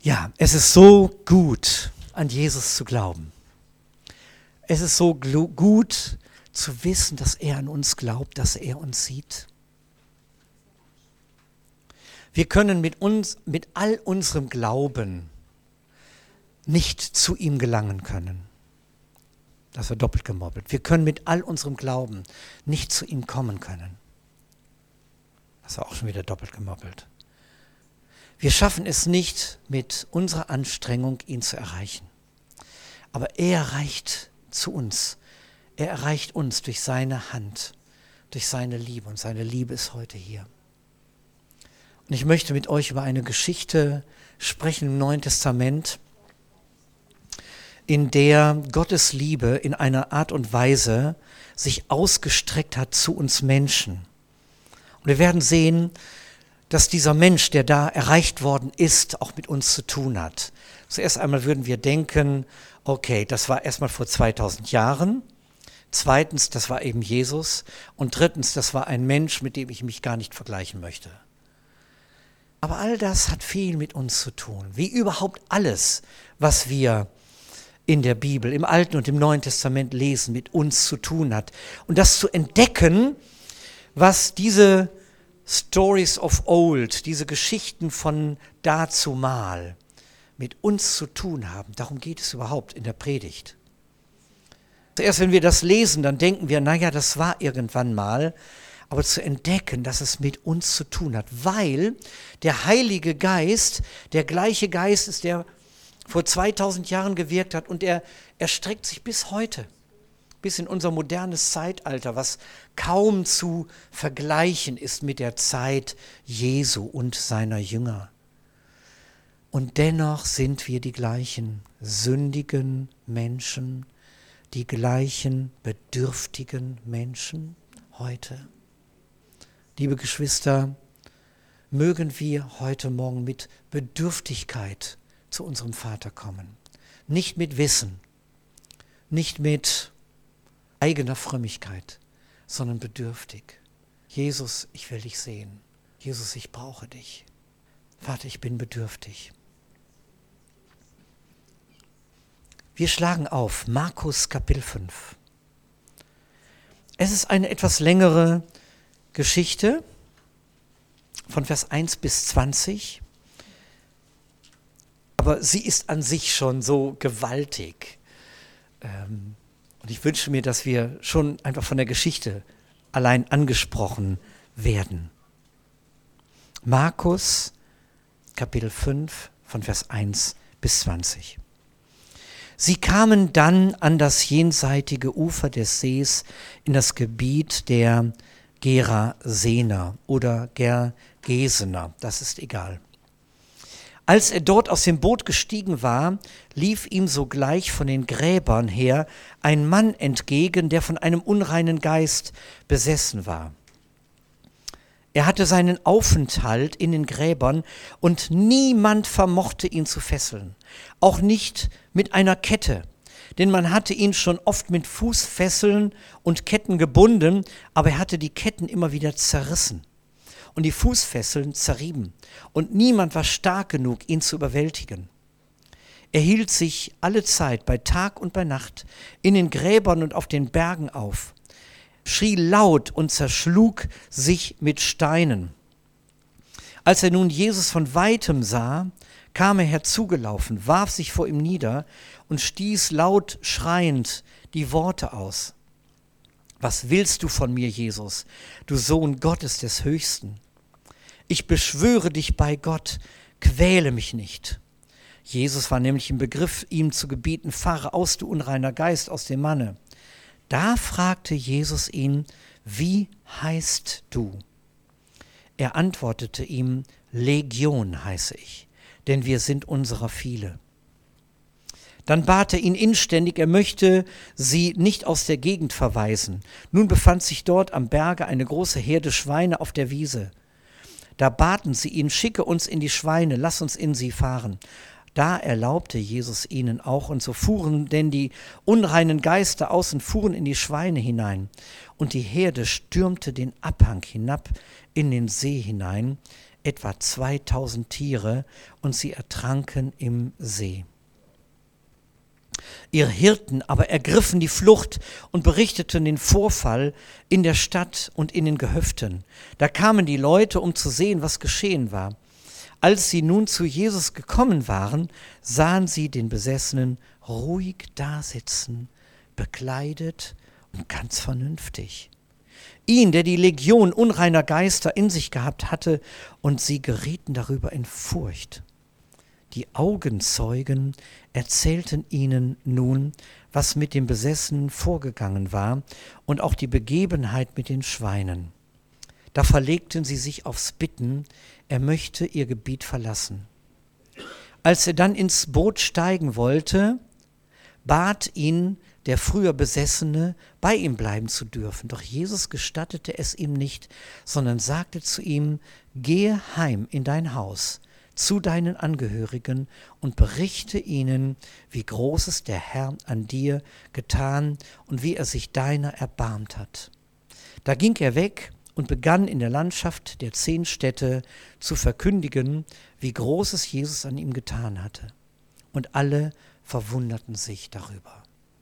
Ja, es ist so gut, an Jesus zu glauben. Es ist so gut zu wissen, dass er an uns glaubt, dass er uns sieht. Wir können mit all unserem Glauben nicht zu ihm gelangen können. Das war doppelt gemoppelt. Wir können mit all unserem Glauben nicht zu ihm kommen können. Das war auch schon wieder doppelt gemoppelt. Wir schaffen es nicht mit unserer Anstrengung, ihn zu erreichen. Aber er reicht zu uns. Er erreicht uns durch seine Hand, durch seine Liebe. Und seine Liebe ist heute hier. Und ich möchte mit euch über eine Geschichte sprechen im Neuen Testament, in der Gottes Liebe in einer Art und Weise sich ausgestreckt hat zu uns Menschen. Und wir werden sehen, dass dieser Mensch, der da erreicht worden ist, auch mit uns zu tun hat. Zuerst einmal würden wir denken, okay, das war erstmal vor 2000 Jahren. Zweitens, das war eben Jesus. Und drittens, das war ein Mensch, mit dem ich mich gar nicht vergleichen möchte. Aber all das hat viel mit uns zu tun. Wie überhaupt alles, was wir in der Bibel, im Alten und im Neuen Testament lesen, mit uns zu tun hat. Und das zu entdecken, was diese Stories of old, diese Geschichten von dazumal mit uns zu tun haben. Darum geht es überhaupt in der Predigt. Zuerst, wenn wir das lesen, dann denken wir, naja, das war irgendwann mal. Aber zu entdecken, dass es mit uns zu tun hat, weil der Heilige Geist der gleiche Geist ist, der vor 2000 Jahren gewirkt hat und er erstreckt sich bis heute, bis in unser modernes Zeitalter, was kaum zu vergleichen ist mit der Zeit Jesu und seiner Jünger. Und dennoch sind wir die gleichen sündigen Menschen, die gleichen bedürftigen Menschen heute. Liebe Geschwister, mögen wir heute Morgen mit Bedürftigkeit zu unserem Vater kommen. Nicht mit Wissen, nicht mit eigener Frömmigkeit, sondern bedürftig. Jesus, ich will dich sehen. Jesus, ich brauche dich. Vater, ich bin bedürftig. Wir schlagen auf Markus Kapitel 5. Es ist eine etwas längere Geschichte von Vers 1 bis 20, aber sie ist an sich schon so gewaltig. Und ich wünsche mir, dass wir schon einfach von der Geschichte allein angesprochen werden. Markus Kapitel 5 von Vers 1 bis 20. Sie kamen dann an das jenseitige Ufer des Sees in das Gebiet der Gerasener oder Gergesener, das ist egal. Als er dort aus dem Boot gestiegen war, lief ihm sogleich von den Gräbern her ein Mann entgegen, der von einem unreinen Geist besessen war. Er hatte seinen Aufenthalt in den Gräbern und niemand vermochte ihn zu fesseln, auch nicht mit einer Kette. Denn man hatte ihn schon oft mit Fußfesseln und Ketten gebunden, aber er hatte die Ketten immer wieder zerrissen und die Fußfesseln zerrieben. Und niemand war stark genug, ihn zu überwältigen. Er hielt sich alle Zeit bei Tag und bei Nacht in den Gräbern und auf den Bergen auf, schrie laut und zerschlug sich mit Steinen. Als er nun Jesus von Weitem sah, kam er herzugelaufen, warf sich vor ihm nieder und stieß laut schreiend die Worte aus. Was willst du von mir, Jesus, du Sohn Gottes des Höchsten? Ich beschwöre dich bei Gott, quäle mich nicht. Jesus war nämlich im Begriff, ihm zu gebieten, fahre aus, du unreiner Geist, aus dem Manne. Da fragte Jesus ihn, wie heißt du? Er antwortete ihm, Legion heiße ich, denn wir sind unserer viele. Dann bat er ihn inständig, er möchte sie nicht aus der Gegend verweisen. Nun befand sich dort am Berge eine große Herde Schweine auf der Wiese. Da baten sie ihn, schicke uns in die Schweine, lass uns in sie fahren. Da erlaubte Jesus ihnen auch, und so fuhren denn die unreinen Geister aus und fuhren in die Schweine hinein. Und die Herde stürmte den Abhang hinab in den See hinein. etwa 2000 Tiere, und sie ertranken im See. Ihre Hirten aber ergriffen die Flucht und berichteten den Vorfall in der Stadt und in den Gehöften. Da kamen die Leute, um zu sehen, was geschehen war. Als sie nun zu Jesus gekommen waren, sahen sie den Besessenen ruhig dasitzen, bekleidet und ganz vernünftig. Ihn, der die Legion unreiner Geister in sich gehabt hatte, und sie gerieten darüber in Furcht. Die Augenzeugen erzählten ihnen nun, was mit dem Besessenen vorgegangen war, und auch die Begebenheit mit den Schweinen. Da verlegten sie sich aufs Bitten, er möchte ihr Gebiet verlassen. Als er dann ins Boot steigen wollte, bat ihn der früher Besessene, bei ihm bleiben zu dürfen. Doch Jesus gestattete es ihm nicht, sondern sagte zu ihm: Gehe heim in dein Haus zu deinen Angehörigen und berichte ihnen, wie Großes der Herr an dir getan und wie er sich deiner erbarmt hat. Da ging er weg und begann in der Landschaft der 10 Städte zu verkündigen, wie Großes Jesus an ihm getan hatte. Und alle verwunderten sich darüber.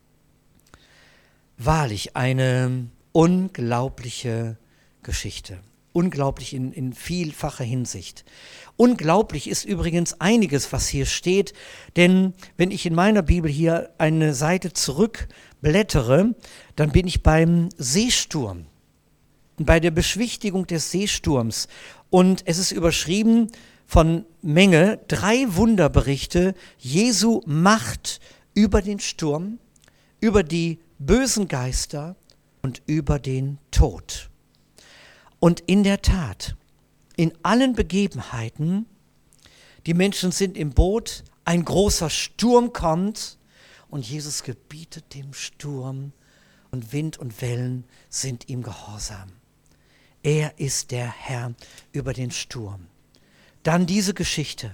Wahrlich eine unglaubliche Geschichte. Unglaublich in vielfacher Hinsicht. Unglaublich ist übrigens einiges, was hier steht, denn wenn ich in meiner Bibel hier eine Seite zurückblättere, dann bin ich beim Seesturm, bei der Beschwichtigung des Seesturms. Und es ist überschrieben von Menge 3 Wunderberichte Jesu Macht über den Sturm, über die bösen Geister und über den Tod. Und in der Tat, in allen Begebenheiten, die Menschen sind im Boot, ein großer Sturm kommt und Jesus gebietet dem Sturm und Wind und Wellen sind ihm gehorsam. Er ist der Herr über den Sturm. Dann diese Geschichte.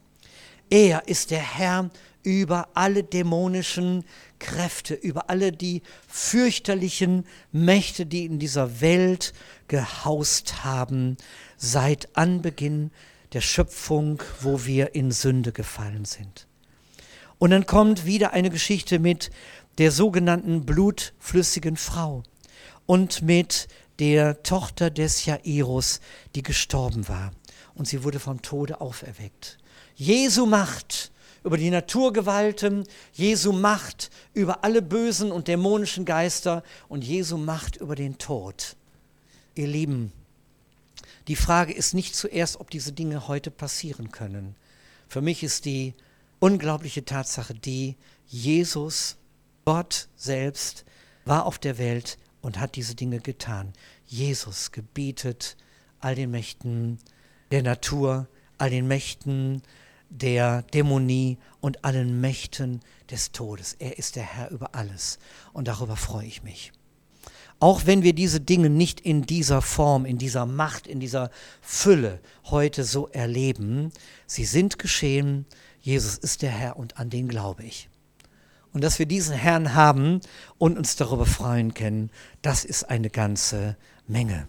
Er ist der Herr über alle dämonischen Kräfte, über alle die fürchterlichen Mächte, die in dieser Welt gehaust haben, seit Anbeginn der Schöpfung, wo wir in Sünde gefallen sind. Und dann kommt wieder eine Geschichte mit der sogenannten blutflüssigen Frau und mit der Tochter des Jairus, die gestorben war. Und sie wurde vom Tode auferweckt. Jesu Macht über die Naturgewalten, Jesu Macht über alle bösen und dämonischen Geister und Jesu Macht über den Tod. Ihr Lieben, die Frage ist nicht zuerst, ob diese Dinge heute passieren können. Für mich ist die unglaubliche Tatsache die, Jesus, Gott selbst, war auf der Welt und hat diese Dinge getan. Jesus gebietet all den Mächten der Natur, all den Mächten der Dämonie und allen Mächten des Todes. Er ist der Herr über alles und darüber freue ich mich. Auch wenn wir diese Dinge nicht in dieser Form, in dieser Macht, in dieser Fülle heute so erleben, sie sind geschehen, Jesus ist der Herr und an den glaube ich. Und dass wir diesen Herrn haben und uns darüber freuen können, das ist eine ganze Menge.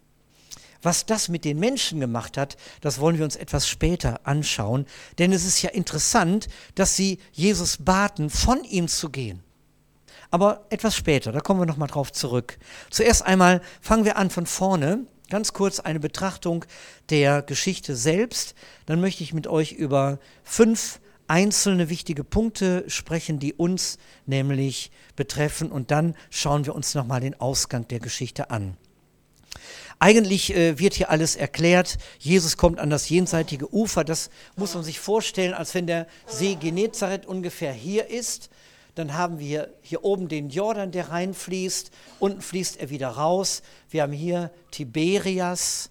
Was das mit den Menschen gemacht hat, das wollen wir uns etwas später anschauen, denn es ist ja interessant, dass sie Jesus baten, von ihm zu gehen. Aber etwas später, da kommen wir nochmal drauf zurück. Zuerst einmal fangen wir an von vorne, ganz kurz eine Betrachtung der Geschichte selbst. Dann möchte ich mit euch über 5 einzelne wichtige Punkte sprechen, die uns nämlich betreffen. Und dann schauen wir uns nochmal den Ausgang der Geschichte an. Eigentlich wird hier alles erklärt. Jesus kommt an das jenseitige Ufer. Das muss man sich vorstellen, als wenn der See Genezareth ungefähr hier ist. Dann haben wir hier oben den Jordan, der reinfließt. Unten fließt er wieder raus. Wir haben hier Tiberias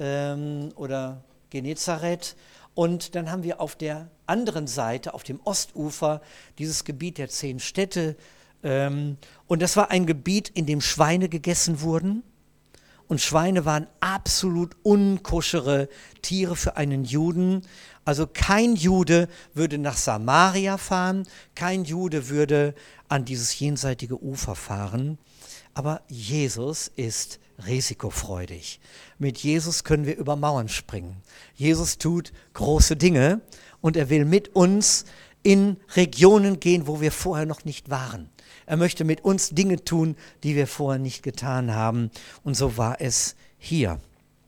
oder Genezareth. Und dann haben wir auf der anderen Seite, auf dem Ostufer, dieses Gebiet der 10 Städte. Und das war ein Gebiet, in dem Schweine gegessen wurden. Und Schweine waren absolut unkoschere Tiere für einen Juden. Also kein Jude würde nach Samaria fahren, kein Jude würde an dieses jenseitige Ufer fahren. Aber Jesus ist risikofreudig. Mit Jesus können wir über Mauern springen. Jesus tut große Dinge und er will mit uns in Regionen gehen, wo wir vorher noch nicht waren. Er möchte mit uns Dinge tun, die wir vorher nicht getan haben. Und so war es hier.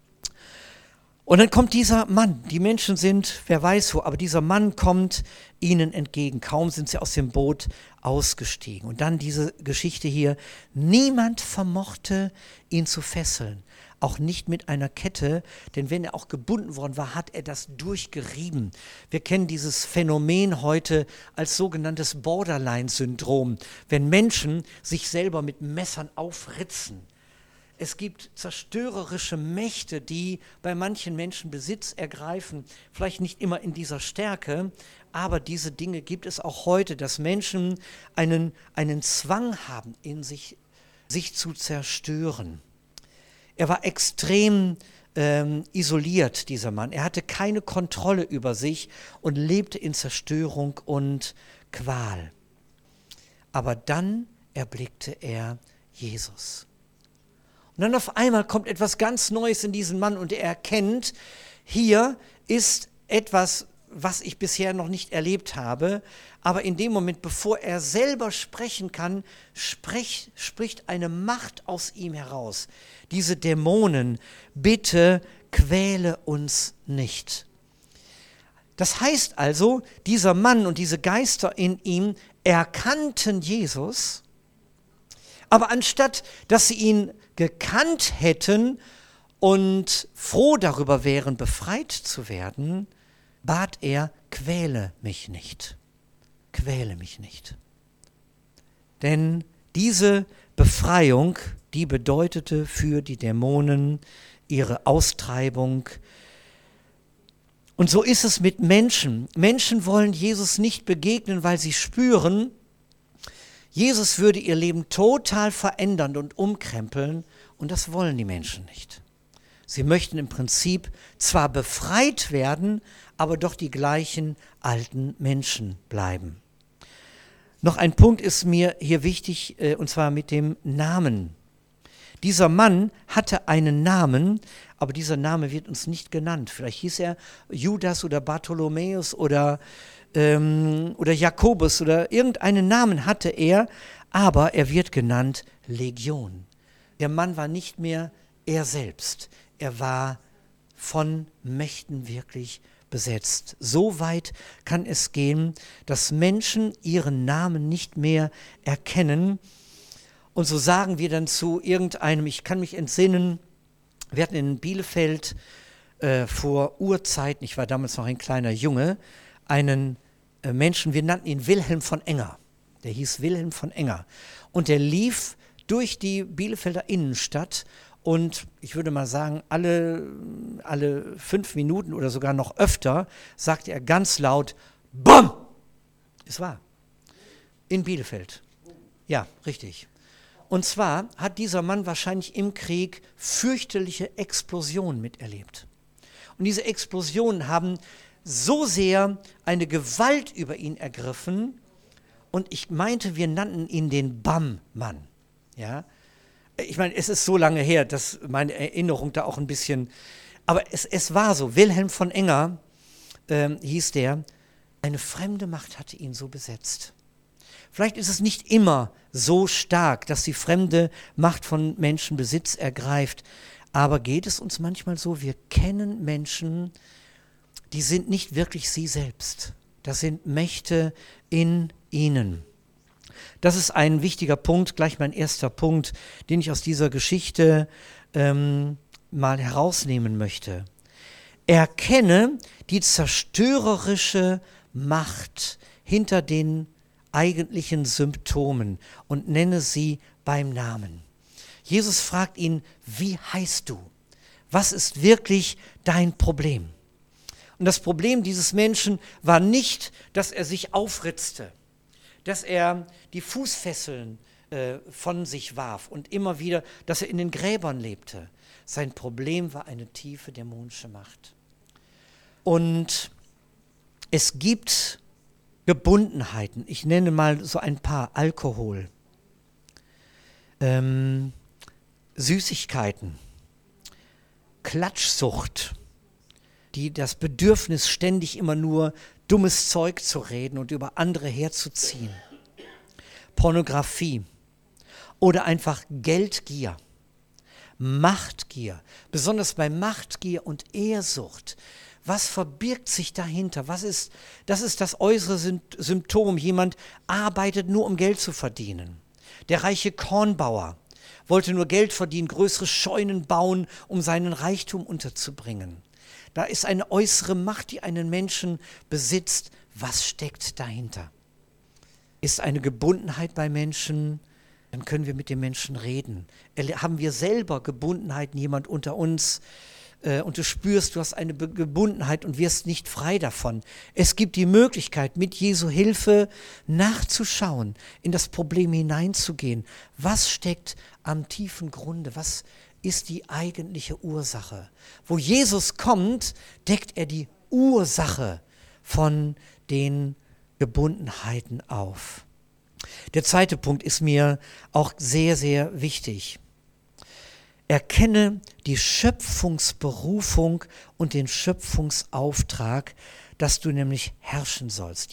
Und dann kommt dieser Mann. Die Menschen sind, wer weiß wo, aber dieser Mann kommt ihnen entgegen. Kaum sind sie aus dem Boot ausgestiegen. Und dann diese Geschichte hier. Niemand vermochte ihn zu fesseln. Auch nicht mit einer Kette, denn wenn er auch gebunden worden war, hat er das durchgerieben. Wir kennen dieses Phänomen heute als sogenanntes Borderline-Syndrom, wenn Menschen sich selber mit Messern aufritzen. Es gibt zerstörerische Mächte, die bei manchen Menschen Besitz ergreifen, vielleicht nicht immer in dieser Stärke, aber diese Dinge gibt es auch heute, dass Menschen einen Zwang haben, in sich zu zerstören. Er war extrem isoliert, dieser Mann. Er hatte keine Kontrolle über sich und lebte in Zerstörung und Qual. Aber dann erblickte er Jesus. Und dann auf einmal kommt etwas ganz Neues in diesen Mann und er erkennt, hier ist etwas, was ich bisher noch nicht erlebt habe. Aber in dem Moment, bevor er selber sprechen kann, spricht eine Macht aus ihm heraus. Diese Dämonen, bitte quäle uns nicht. Das heißt also, dieser Mann und diese Geister in ihm erkannten Jesus, aber anstatt, dass sie ihn gekannt hätten und froh darüber wären, befreit zu werden, bat er, quäle mich nicht. Quäle mich nicht. Denn diese Befreiung, die bedeutete für die Dämonen ihre Austreibung. Und so ist es mit Menschen. Menschen wollen Jesus nicht begegnen, weil sie spüren, Jesus würde ihr Leben total verändern und umkrempeln und das wollen die Menschen nicht. Sie möchten im Prinzip zwar befreit werden, aber doch die gleichen alten Menschen bleiben. Noch ein Punkt ist mir hier wichtig, und zwar mit dem Namen. Dieser Mann hatte einen Namen, aber dieser Name wird uns nicht genannt. Vielleicht hieß er Judas oder Bartholomäus oder Jakobus oder irgendeinen Namen hatte er, aber er wird genannt Legion. Der Mann war nicht mehr er selbst, er war von Mächten wirklich besetzt. So weit kann es gehen, dass Menschen ihren Namen nicht mehr erkennen und so sagen wir dann zu irgendeinem, ich kann mich entsinnen, wir hatten in Bielefeld vor Urzeiten, ich war damals noch ein kleiner Junge, einen Menschen, wir nannten ihn Wilhelm von Enger. Der hieß Wilhelm von Enger. Und der lief durch die Bielefelder Innenstadt und ich würde mal sagen, alle 5 Minuten oder sogar noch öfter sagte er ganz laut, BAM! Es war in Bielefeld. Ja, richtig. Und zwar hat dieser Mann wahrscheinlich im Krieg fürchterliche Explosionen miterlebt. Und diese Explosionen haben so sehr eine Gewalt über ihn ergriffen und ich meinte, wir nannten ihn den BAM-Mann. Ja? Ich meine, es ist so lange her, dass meine Erinnerung da auch ein bisschen, aber es war so, Wilhelm von Enger hieß der, eine fremde Macht hatte ihn so besetzt. Vielleicht ist es nicht immer so stark, dass die fremde Macht von Menschen Besitz ergreift, aber geht es uns manchmal so, wir kennen Menschen, die sind nicht wirklich sie selbst. Das sind Mächte in ihnen. Das ist ein wichtiger Punkt, gleich mein erster Punkt, den ich aus dieser Geschichte mal herausnehmen möchte. Erkenne die zerstörerische Macht hinter den eigentlichen Symptomen und nenne sie beim Namen. Jesus fragt ihn, wie heißt du? Was ist wirklich dein Problem? Und das Problem dieses Menschen war nicht, dass er sich aufritzte, dass er die Fußfesseln von sich warf und immer wieder, dass er in den Gräbern lebte. Sein Problem war eine tiefe dämonische Macht. Und es gibt Gebundenheiten. Ich nenne mal so ein paar. Alkohol. Süßigkeiten, Klatschsucht, die das Bedürfnis, ständig immer nur dummes Zeug zu reden und über andere herzuziehen, Pornografie oder einfach Geldgier, Machtgier, besonders bei Machtgier und Ehrsucht. Was verbirgt sich dahinter? Das ist das äußere Symptom. Jemand arbeitet nur, um Geld zu verdienen. Der reiche Kornbauer wollte nur Geld verdienen, größere Scheunen bauen, um seinen Reichtum unterzubringen. Da ist eine äußere Macht, die einen Menschen besitzt. Was steckt dahinter? Ist eine Gebundenheit bei Menschen? Dann können wir mit dem Menschen reden. Haben wir selber Gebundenheiten, jemand unter uns, und du spürst, du hast eine Gebundenheit und wirst nicht frei davon. Es gibt die Möglichkeit, mit Jesu Hilfe nachzuschauen, in das Problem hineinzugehen. Was steckt am tiefen Grunde? Was ist die eigentliche Ursache? Wo Jesus kommt, deckt er die Ursache von den Gebundenheiten auf. Der zweite Punkt ist mir auch sehr, sehr wichtig. Erkenne die Schöpfungsberufung und den Schöpfungsauftrag, dass du nämlich herrschen sollst.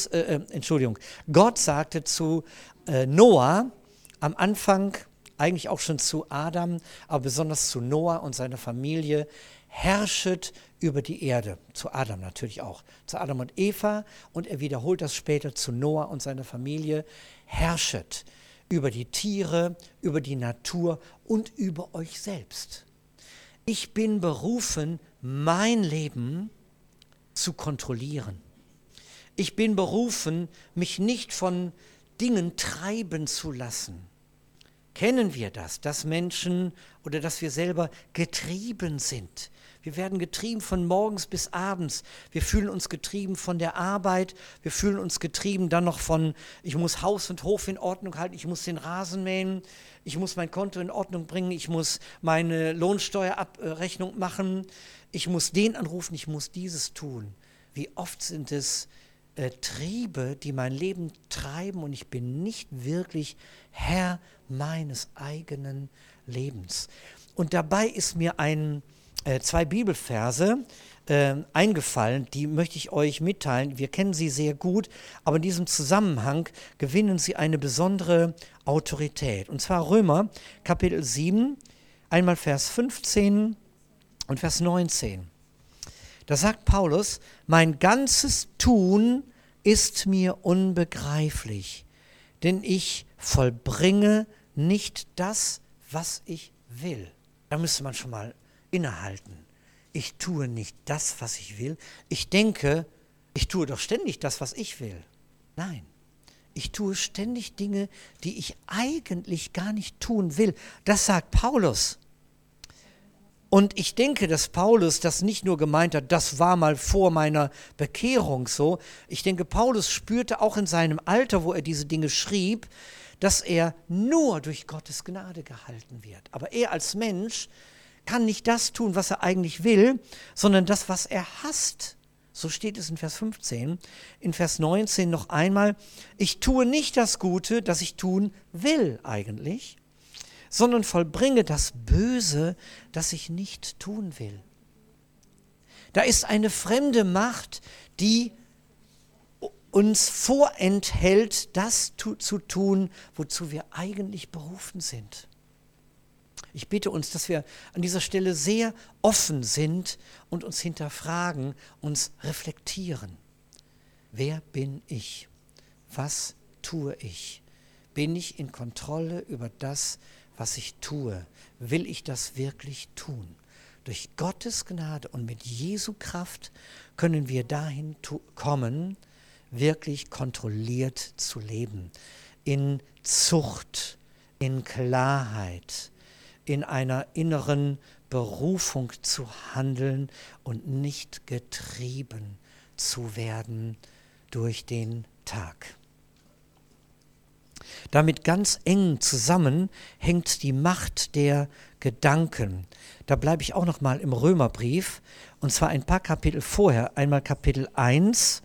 Gott sagte zu Noah am Anfang, eigentlich auch schon zu Adam, aber besonders zu Noah und seiner Familie, herrschet über die Erde. Zu Adam natürlich auch, zu Adam und Eva, und er wiederholt das später zu Noah und seiner Familie, herrschet über die Tiere, über die Natur und über euch selbst. Ich bin berufen, mein Leben zu kontrollieren. Ich bin berufen, mich nicht von Dingen treiben zu lassen. Kennen wir das, dass Menschen oder dass wir selber getrieben sind? Wir werden getrieben von morgens bis abends. Wir fühlen uns getrieben von der Arbeit. Wir fühlen uns getrieben dann noch von, ich muss Haus und Hof in Ordnung halten, ich muss den Rasen mähen, ich muss mein Konto in Ordnung bringen, ich muss meine Lohnsteuerabrechnung machen, ich muss den anrufen, ich muss dieses tun. Wie oft sind es Triebe, die mein Leben treiben und ich bin nicht wirklich Herr meines eigenen Lebens. Und dabei ist mir zwei Bibelverse eingefallen, die möchte ich euch mitteilen. Wir kennen sie sehr gut, aber in diesem Zusammenhang gewinnen sie eine besondere Autorität. Und zwar Römer Kapitel 7, einmal Vers 15 und Vers 19. Da sagt Paulus, mein ganzes Tun ist mir unbegreiflich, denn ich vollbringe nicht das, was ich will. Da müsste man schon mal innehalten. Ich tue nicht das, was ich will. Ich denke, ich tue doch ständig das, was ich will. Nein, ich tue ständig Dinge, die ich eigentlich gar nicht tun will. Das sagt Paulus. Und ich denke, dass Paulus das nicht nur gemeint hat, das war mal vor meiner Bekehrung so. Ich denke, Paulus spürte auch in seinem Alter, wo er diese Dinge schrieb, dass er nur durch Gottes Gnade gehalten wird. Aber er als Mensch kann nicht das tun, was er eigentlich will, sondern das, was er hasst. So steht es in Vers 15. In Vers 19 noch einmal, ich tue nicht das Gute, das ich tun will eigentlich, sondern vollbringe das Böse, das ich nicht tun will. Da ist eine fremde Macht, die uns vorenthält, das zu tun, wozu wir eigentlich berufen sind. Ich bitte uns, dass wir an dieser Stelle sehr offen sind und uns hinterfragen, uns reflektieren. Wer bin ich? Was tue ich? Bin ich in Kontrolle über das, was ich tue? Will ich das wirklich tun? Durch Gottes Gnade und mit Jesu Kraft können wir dahin kommen, wirklich kontrolliert zu leben. In Zucht, in Klarheit, in einer inneren Berufung zu handeln und nicht getrieben zu werden durch den Tag. Damit ganz eng zusammen hängt die Macht der Gedanken. Da bleibe ich auch noch mal im Römerbrief, und zwar ein paar Kapitel vorher, einmal Kapitel 1.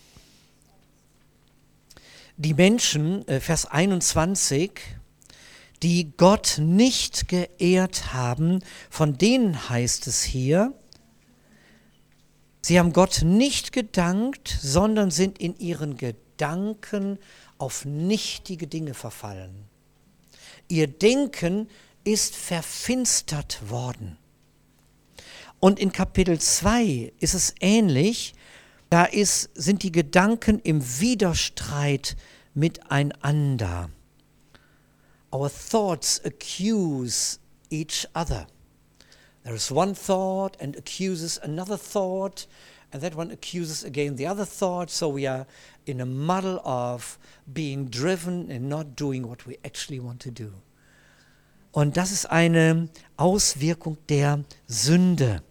Die Menschen, Vers 21, die Gott nicht geehrt haben, von denen heißt es hier, sie haben Gott nicht gedankt, sondern sind in ihren Gedanken auf nichtige Dinge verfallen. Ihr Denken ist verfinstert worden. Und in Kapitel 2 ist es ähnlich, da sind die Gedanken im Widerstreit miteinander. Our thoughts accuse each other. There is one thought and accuses another thought, and that one accuses again the other thought, so we are in a muddle of being driven and not doing what we actually want to do. Und das ist eine Auswirkung der Sünde.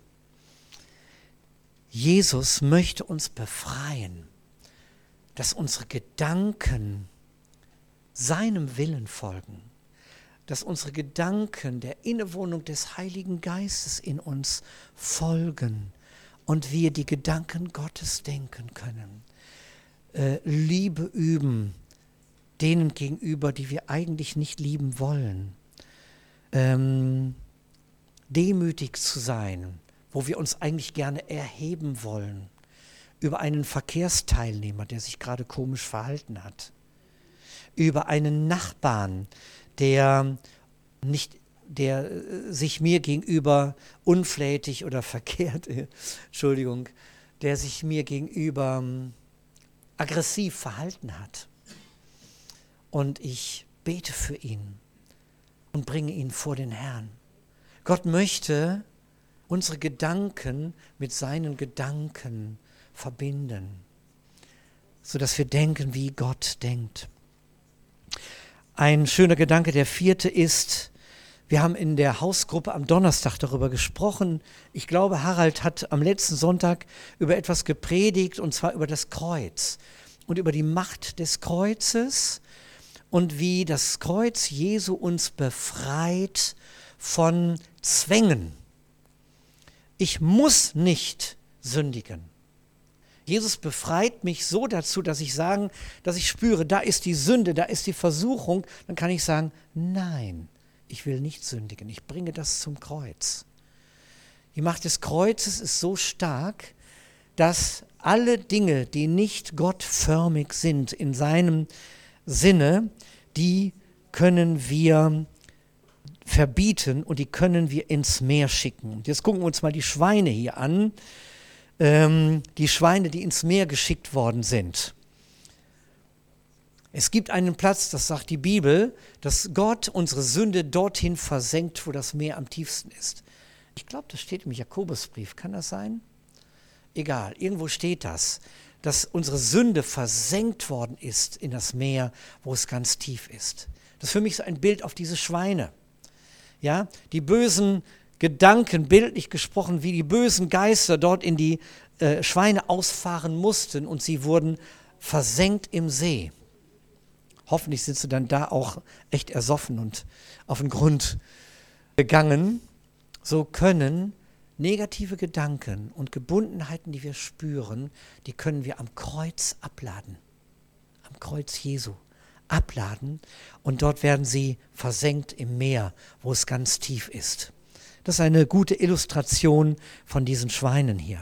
Jesus möchte uns befreien, dass unsere Gedanken seinem Willen folgen, dass unsere Gedanken der Innewohnung des Heiligen Geistes in uns folgen und wir die Gedanken Gottes denken können. Liebe üben denen gegenüber, die wir eigentlich nicht lieben wollen. Demütig zu sein, wo wir uns eigentlich gerne erheben wollen, über einen Verkehrsteilnehmer, der sich gerade komisch verhalten hat, über einen Nachbarn, der sich mir gegenüber unflätig oder verkehrt, der sich mir gegenüber aggressiv verhalten hat. Und ich bete für ihn und bringe ihn vor den Herrn. Gott möchte unsere Gedanken mit seinen Gedanken verbinden, sodass wir denken, wie Gott denkt. Ein schöner Gedanke, der 4. ist, wir haben in der Hausgruppe am Donnerstag darüber gesprochen. Ich glaube, Harald hat am letzten Sonntag über etwas gepredigt, und zwar über das Kreuz und über die Macht des Kreuzes und wie das Kreuz Jesu uns befreit von Zwängen. Ich muss nicht sündigen. Jesus befreit mich so dazu, dass ich spüre, da ist die Sünde, da ist die Versuchung. Dann kann ich sagen, nein, ich will nicht sündigen. Ich bringe das zum Kreuz. Die Macht des Kreuzes ist so stark, dass alle Dinge, die nicht gottförmig sind in seinem Sinne, die können wir verbieten und die können wir ins Meer schicken. Und jetzt gucken wir uns mal die Schweine hier an. Die Schweine, die ins Meer geschickt worden sind. Es gibt einen Platz, das sagt die Bibel, dass Gott unsere Sünde dorthin versenkt, wo das Meer am tiefsten ist. Ich glaube, das steht im Jakobusbrief. Kann das sein? Egal, irgendwo steht das, dass unsere Sünde versenkt worden ist in das Meer, wo es ganz tief ist. Das ist für mich so ein Bild auf diese Schweine. Ja, die bösen Gedanken, bildlich gesprochen, wie die bösen Geister dort in die Schweine ausfahren mussten und sie wurden versenkt im See. Hoffentlich sind sie dann da auch echt ersoffen und auf den Grund gegangen. So können negative Gedanken und Gebundenheiten, die wir spüren, die können wir am Kreuz abladen. Am Kreuz Jesu abladen und dort werden sie versenkt im Meer, wo es ganz tief ist. Das ist eine gute Illustration von diesen Schweinen hier.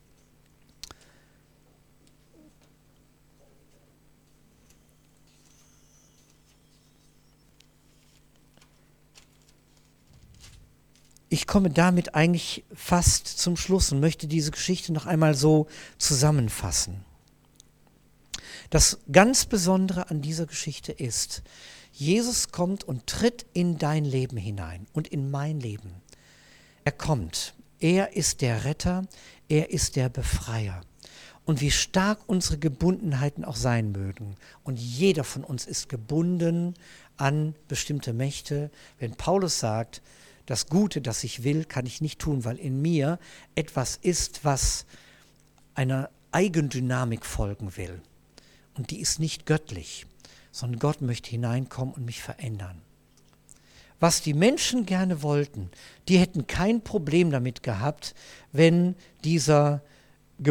Ich komme damit eigentlich fast zum Schluss und möchte diese Geschichte noch einmal so zusammenfassen. Das ganz Besondere an dieser Geschichte ist, Jesus kommt und tritt in dein Leben hinein und in mein Leben. Er kommt, er ist der Retter, er ist der Befreier. Und wie stark unsere Gebundenheiten auch sein mögen. Und jeder von uns ist gebunden an bestimmte Mächte. Wenn Paulus sagt, das Gute, das ich will, kann ich nicht tun, weil in mir etwas ist, was einer Eigendynamik folgen will. Und die ist nicht göttlich, sondern Gott möchte hineinkommen und mich verändern. Was die Menschen gerne wollten, die hätten kein Problem damit gehabt, wenn dieser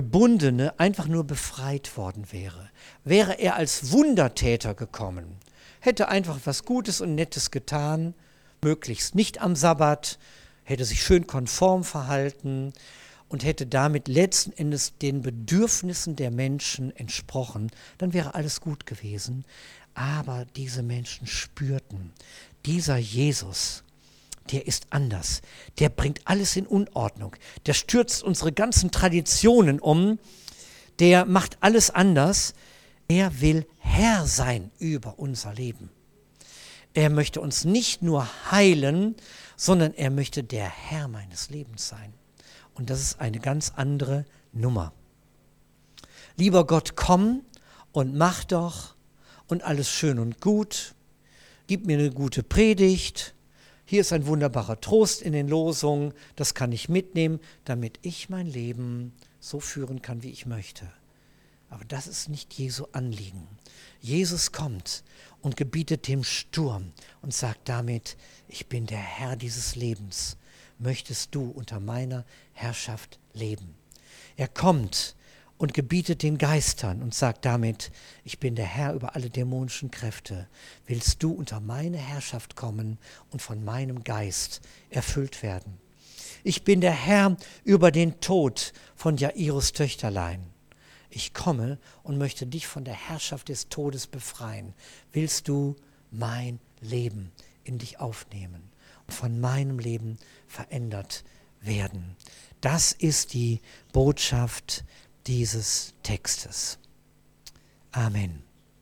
Gebundene einfach nur befreit worden wäre. Wäre er als Wundertäter gekommen, hätte einfach was Gutes und Nettes getan, möglichst nicht am Sabbat, hätte sich schön konform verhalten und hätte damit letzten Endes den Bedürfnissen der Menschen entsprochen, dann wäre alles gut gewesen. Aber diese Menschen spürten, dieser Jesus, der ist anders, der bringt alles in Unordnung, der stürzt unsere ganzen Traditionen um, der macht alles anders. Er will Herr sein über unser Leben. Er möchte uns nicht nur heilen, sondern er möchte der Herr meines Lebens sein. Und das ist eine ganz andere Nummer. Lieber Gott, komm und mach doch und alles schön und gut. Gib mir eine gute Predigt. Hier ist ein wunderbarer Trost in den Losungen. Das kann ich mitnehmen, damit ich mein Leben so führen kann, wie ich möchte. Aber das ist nicht Jesu Anliegen. Jesus kommt und gebietet dem Sturm und sagt damit, ich bin der Herr dieses Lebens. Möchtest du unter meiner Herrschaft leben? Er kommt und gebietet den Geistern und sagt damit, ich bin der Herr über alle dämonischen Kräfte. Willst du unter meine Herrschaft kommen und von meinem Geist erfüllt werden? Ich bin der Herr über den Tod von Jairus Töchterlein. Ich komme und möchte dich von der Herrschaft des Todes befreien. Willst du mein Leben in dich aufnehmen und von meinem Leben verändert werden? Das ist die Botschaft dieses Textes. Amen.